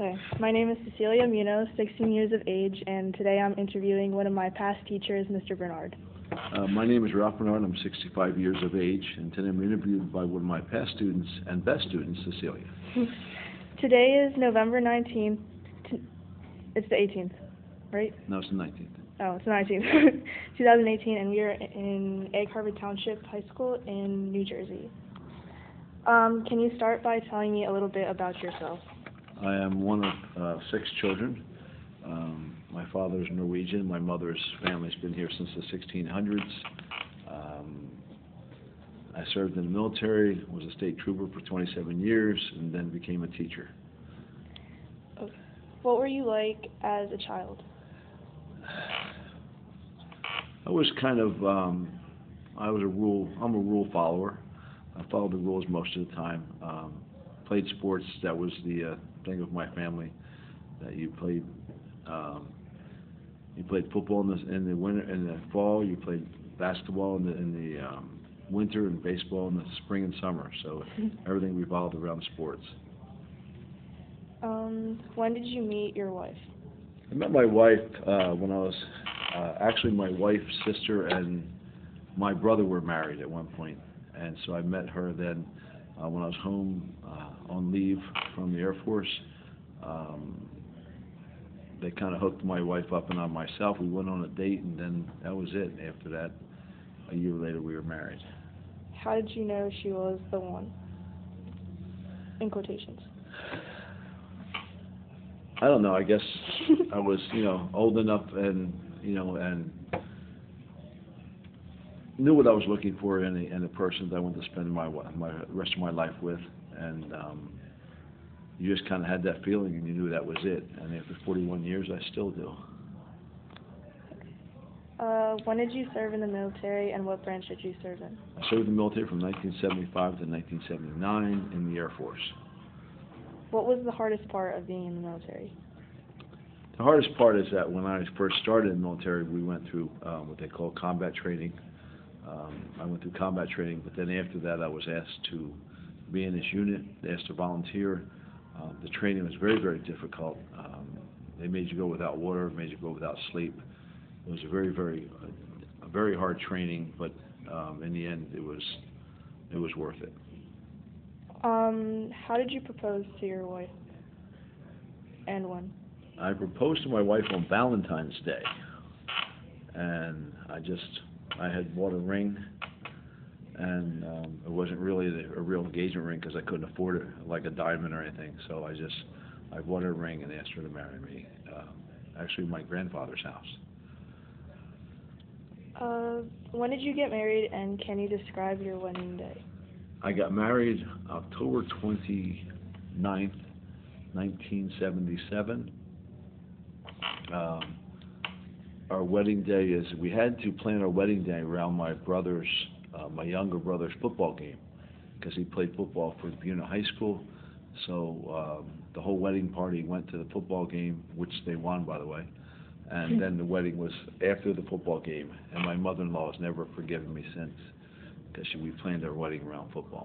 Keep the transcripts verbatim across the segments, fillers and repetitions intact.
Okay, my name is Cecilia Munoz, sixteen years of age, and today I'm interviewing one of my past teachers, Mister Bernard. Uh, my name is Ralph Bernard. I'm sixty-five years of age, and today I'm interviewed by one of my past students and best students, Cecilia. Today is November nineteenth. It's the eighteenth, right? No, it's the nineteenth. Oh, it's the nineteenth, two thousand eighteen, and we are in Egg Harbor Township High School in New Jersey. Um, can you start by telling me a little bit about yourself? I am one of uh, six children. Um, my father's Norwegian. My mother's family's been here since the sixteen hundreds. Um, I served in the military, was a state trooper for twenty-seven years, and then became a teacher. Okay. What were you like as a child? I was kind of, um, I was a rule, I'm a rule follower. I followed the rules most of the time. Um, played sports, that was the uh, thing of my family, that you played, um, you played football in the, in the winter, in the fall, you played basketball in the, in the um, winter, and baseball in the spring and summer, so everything revolved around sports. Um, when did you meet your wife? I met my wife uh, when I was, uh, actually my wife's sister and my brother were married at one point, and so I met her then uh, when I was home uh, on leave from the Air Force. Um, they kind of hooked my wife up and on myself. We went on a date, and then that was it. After that, a year later, we were married. How did you know she was the one? In quotations. I don't know. I guess I was, you know, old enough and, you know, and knew what I was looking for in a, in a person that I wanted to spend my my rest of my life with, and um, you just kind of had that feeling, and you knew that was it. And after forty-one years, I still do. Uh, when did you serve in the military, and what branch did you serve in? I served in the military from nineteen seventy-five to nineteen seventy-nine in the Air Force. What was the hardest part of being in the military? The hardest part is that when I first started in the military, we went through um, what they call combat training. Um, I went through combat training, but then after that I was asked to be in this unit, asked to volunteer. Um, the training was very, very difficult. Um, they made you go without water, made you go without sleep. It was a very, very, uh, a very hard training, but um, in the end it was, it was worth it. Um, how did you propose to your wife, and when? I proposed to my wife on Valentine's Day, and I just, I had bought a ring, and um, it wasn't really the, a real engagement ring because I couldn't afford it, like a diamond or anything. So I just, I bought her a ring and asked her to marry me. Um, actually, my grandfather's house. Uh, when did you get married, and can you describe your wedding day? I got married October twenty-ninth, nineteen seventy-seven. Um, our wedding day is, we had to plan our wedding day around my brother's, uh, my younger brother's football game, because he played football for Buena High School. So um, the whole wedding party went to the football game, which they won, by the way. And then the wedding was after the football game, and my mother-in-law has never forgiven me since, because we planned our wedding around football.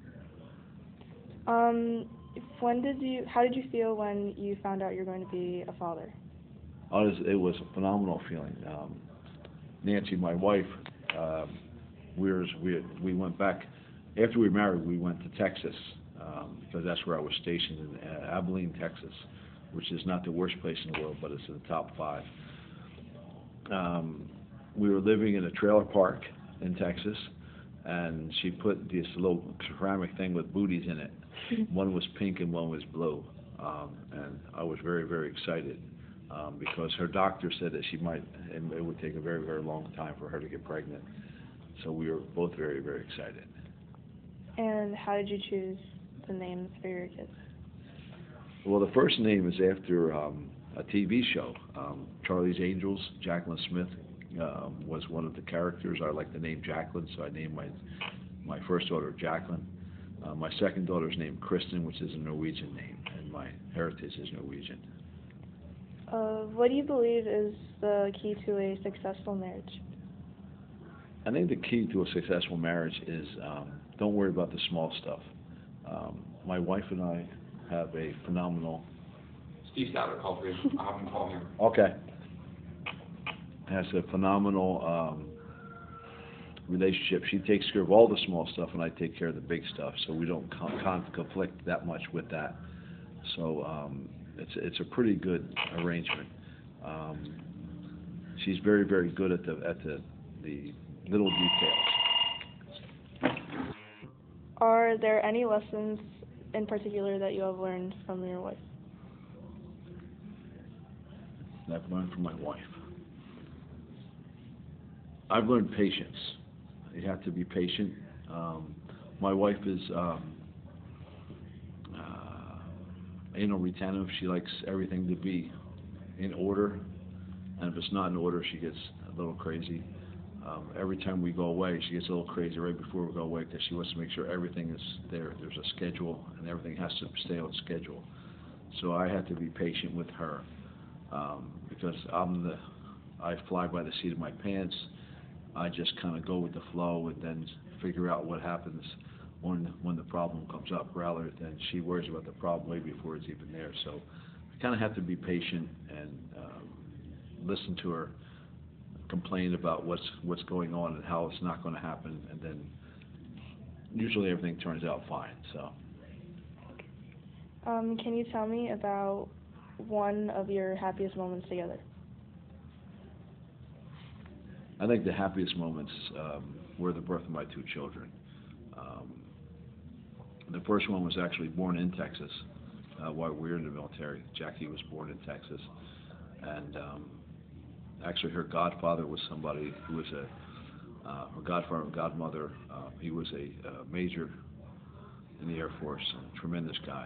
Um, when did you, how did you feel when you found out you're going to be a father? Oh, it was, it was a phenomenal feeling. Um, Nancy, my wife, um, we, were, we, we went back, after we were married, we went to Texas, um, because that's where I was stationed, in uh, Abilene, Texas, which is not the worst place in the world, but it's in the top five. Um, we were living in a trailer park in Texas, and she put this little ceramic thing with booties in it. One was pink and one was blue, um, and I was very, very excited um, because her doctor said that she might, and it would take a very, very long time for her to get pregnant. So we were both very, very excited. And how did you choose the names for your kids? Well, the first name is after um, a T V show, um, Charlie's Angels. Jacqueline Smith um, was one of the characters. I like the name Jacqueline, so I named my my first daughter Jacqueline. Uh, my second daughter is named Kristen, which is a Norwegian name, and my heritage is Norwegian. Uh, what do you believe is the key to a successful marriage? I think the key to a successful marriage is um, don't worry about the small stuff. Um, my wife and I have a phenomenal Steve Souter called for you. I'll have him call him. Okay. Has a phenomenal um, relationship. She takes care of all the small stuff, and I take care of the big stuff, so we don't con- con- conflict that much with that. So um, it's it's a pretty good arrangement. Um, she's very very good at the at the the little details. Are there any lessons in particular that you have learned from your wife? I've learned from my wife. I've learned patience. You have to be patient. Um, my wife is um, uh, anal retentive. She likes everything to be in order, and if it's not in order, she gets a little crazy. Um, every time we go away, she gets a little crazy right before we go away because she wants to make sure everything is there. There's a schedule, and everything has to stay on schedule. So I have to be patient with her um, because I'm the I fly by the seat of my pants. I just kind of go with the flow and then figure out what happens when when the problem comes up, rather than she worries about the problem way before it's even there. So I kind of have to be patient and um, listen to her complain about what's what's going on and how it's not going to happen, and then usually everything turns out fine. So. Um, can you tell me about one of your happiest moments together? I think the happiest moments um, were the birth of my two children. Um, the first one was actually born in Texas uh, while we were in the military. Jackie was born in Texas, and um, actually her godfather was somebody who was a, uh, her godfather and godmother, uh, he was a uh, major in the Air Force, a tremendous guy.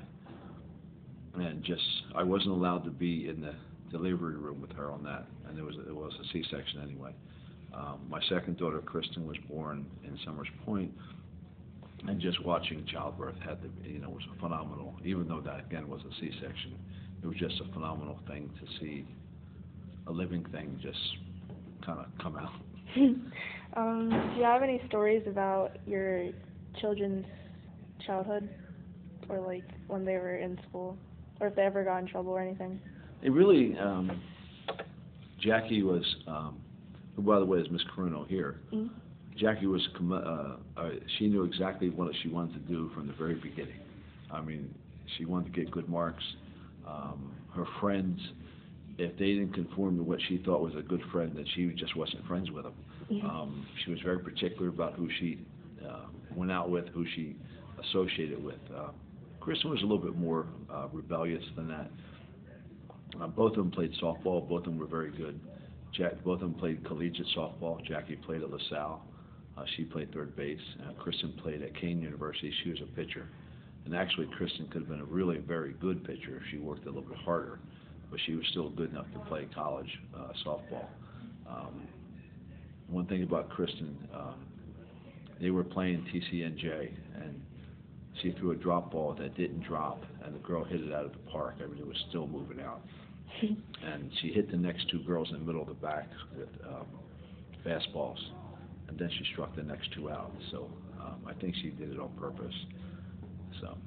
And just, I wasn't allowed to be in the delivery room with her on that, and it was, it was a C-section anyway. Um, my second daughter, Kristen, was born in Summers Point, and just watching childbirth had to, you know, was phenomenal. Even though that again was a C-section, it was just a phenomenal thing to see a living thing just kind of come out. um, do you have any stories about your children's childhood, or like when they were in school, or if they ever got in trouble or anything? It really, um, Jackie was. Um, who, by the way, is Miss Caruno here. Mm-hmm. Jackie was, uh, uh, she knew exactly what she wanted to do from the very beginning. I mean, she wanted to get good marks. Um, her friends, if they didn't conform to what she thought was a good friend, then she just wasn't friends with them. Mm-hmm. Um, she was very particular about who she uh, went out with, who she associated with. Uh, Kristen was a little bit more uh, rebellious than that. Uh, both of them played softball. Both of them were very good. Jack, both of them played collegiate softball. Jackie played at LaSalle. Uh, she played third base. Uh, Kristen played at Kean University. She was a pitcher. And actually, Kristen could have been a really very good pitcher if she worked a little bit harder. But she was still good enough to play college uh, softball. Um, one thing about Kristen, um, they were playing T C N J, and she threw a drop ball that didn't drop, and the girl hit it out of the park. I mean, it was still moving out. And she hit the next two girls in the middle of the back with um, fastballs, and then she struck the next two out. So um, I think she did it on purpose. So.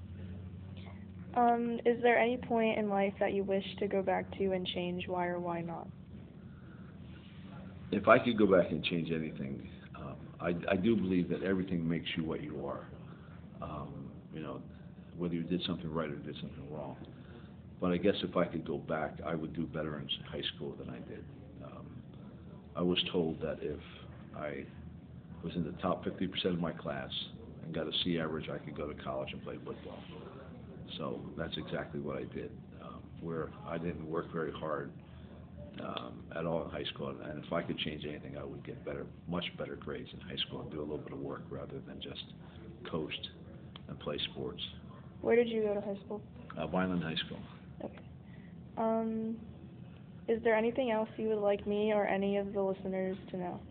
Um, is there any point in life that you wish to go back to and change? Why or why not? If I could go back and change anything, um, I, I do believe that everything makes you what you are. Um, you know, whether you did something right or did something wrong. But I guess if I could go back, I would do better in high school than I did. Um, I was told that if I was in the top fifty percent of my class and got a C average, I could go to college and play football. So that's exactly what I did, um, where I didn't work very hard um, at all in high school. And if I could change anything, I would get better, much better grades in high school and do a little bit of work rather than just coast and play sports. Where did you go to high school? Uh, Vineland High School. Okay. Um, is there anything else you would like me or any of the listeners to know?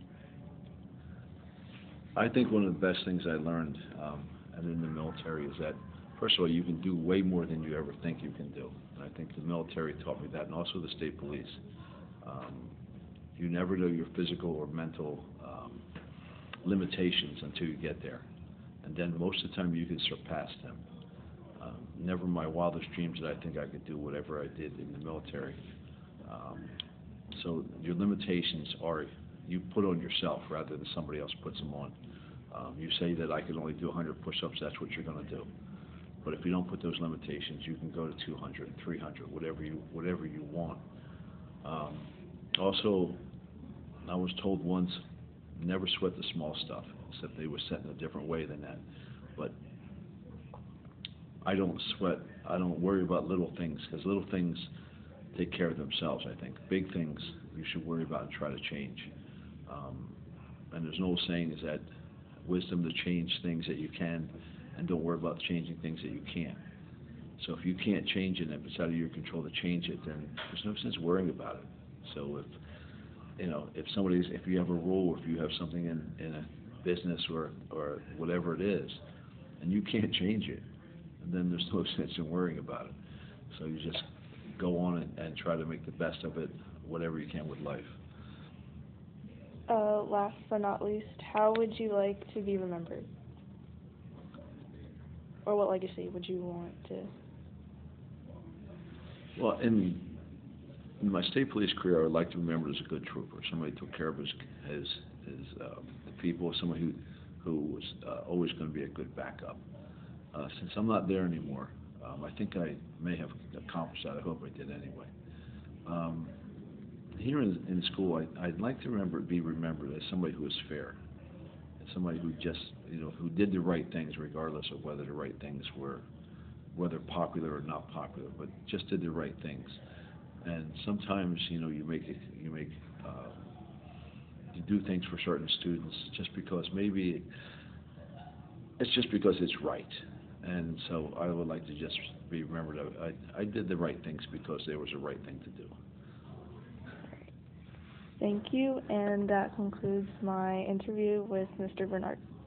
I think one of the best things I learned um, and in the military is that, first of all, you can do way more than you ever think you can do. And I think the military taught me that, and also the state police. Um, you never know your physical or mental um, limitations until you get there. And then most of the time you can surpass them. Um, never in my wildest dreams did I think I could do whatever I did in the military. Um, so your limitations are you put on yourself rather than somebody else puts them on. Um, you say that I can only do one hundred push-ups, that's what you're going to do. But if you don't put those limitations, you can go to two hundred, three hundred, whatever you whatever you want. Um, also, I was told once, never sweat the small stuff, except they were set in a different way than that. But I don't sweat, I don't worry about little things, because little things take care of themselves, I think. Big things you should worry about and try to change. Um, and there's an old saying is that wisdom to change things that you can, and don't worry about changing things that you can't. So if you can't change it, and if it's out of your control to change it, then there's no sense worrying about it. So if you know, if somebody's, if you have a rule, or if you have something in, in a business or or whatever it is, and you can't change it, then there's no sense in worrying about it. So you just go on and, and try to make the best of it, whatever you can with life. Uh, last but not least, how would you like to be remembered? Or what legacy would you want to? Well, in, in my state police career, I would like to be remembered as a good trooper, somebody who took care of his his, his um, the people, somebody who who was uh, always going to be a good backup. Uh, since I'm not there anymore, um, I think I may have accomplished that. I hope I did anyway. Um, here in, in school, I, I'd like to remember be remembered as somebody who was fair, as somebody who just, you know, who did the right things regardless of whether the right things were, whether popular or not popular, but just did the right things. And sometimes, you know, you make it, you make, uh, you do things for certain students just because maybe it's just because it's right. And so I would like to just be remembered. I, I did the right things because there was a right thing to do. Thank you, and that concludes my interview with Mister Bernard.